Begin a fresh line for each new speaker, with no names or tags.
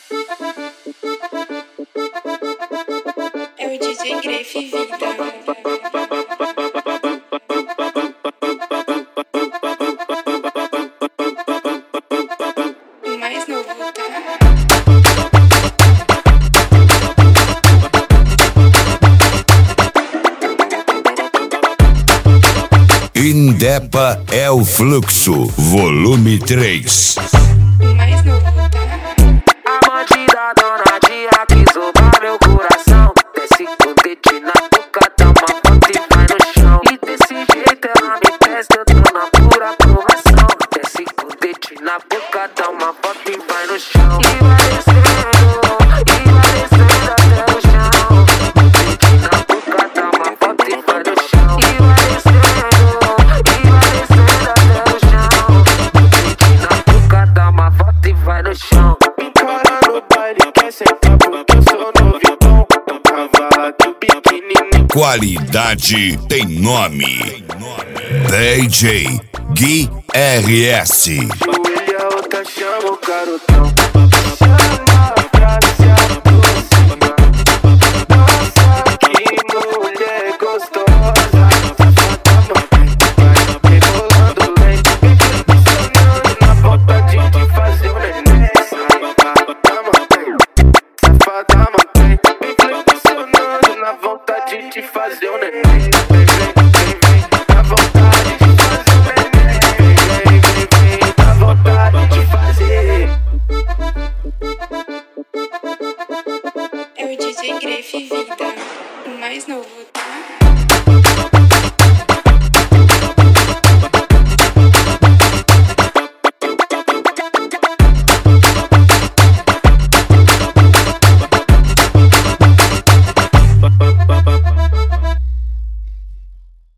É o DJ Grefe Vida. O mais novo, tá?
Indepa é o fluxo, volume 3.
O mais novo, tá?
A bandida dona Dia quis roubar meu coração. Desce com o dedinho na boca, dá uma volta e vai no chão. E desse jeito ela me testa, eu tô na pura aprovação. Desce com o dedinho na boca, dá uma volta e vai no chão. E vai descendo até o chão. Dedinho na boca, dá uma volta e vai no chão. E vai descendo até o chão. Dedinho na boca, dá uma volta e vai no chão.
Encara no baile, quer sentar porque eu sou novo e bom. Não cavala que o biquíni.
Qualidade tem nome. DJ Gui RS.
Joelha outra, chama o garotão. Chama pra se aproximar. Nossa, que mulher gostosa. Safada, vai rebolando lento. Impressionando na vontade de fazer o neném. Safada, mantém. Impressionando na vontade de fazer o neném. Vem, na vontade de fazer o neném. Vem, na vontade de fazer.
É o DJ Grefe Vida.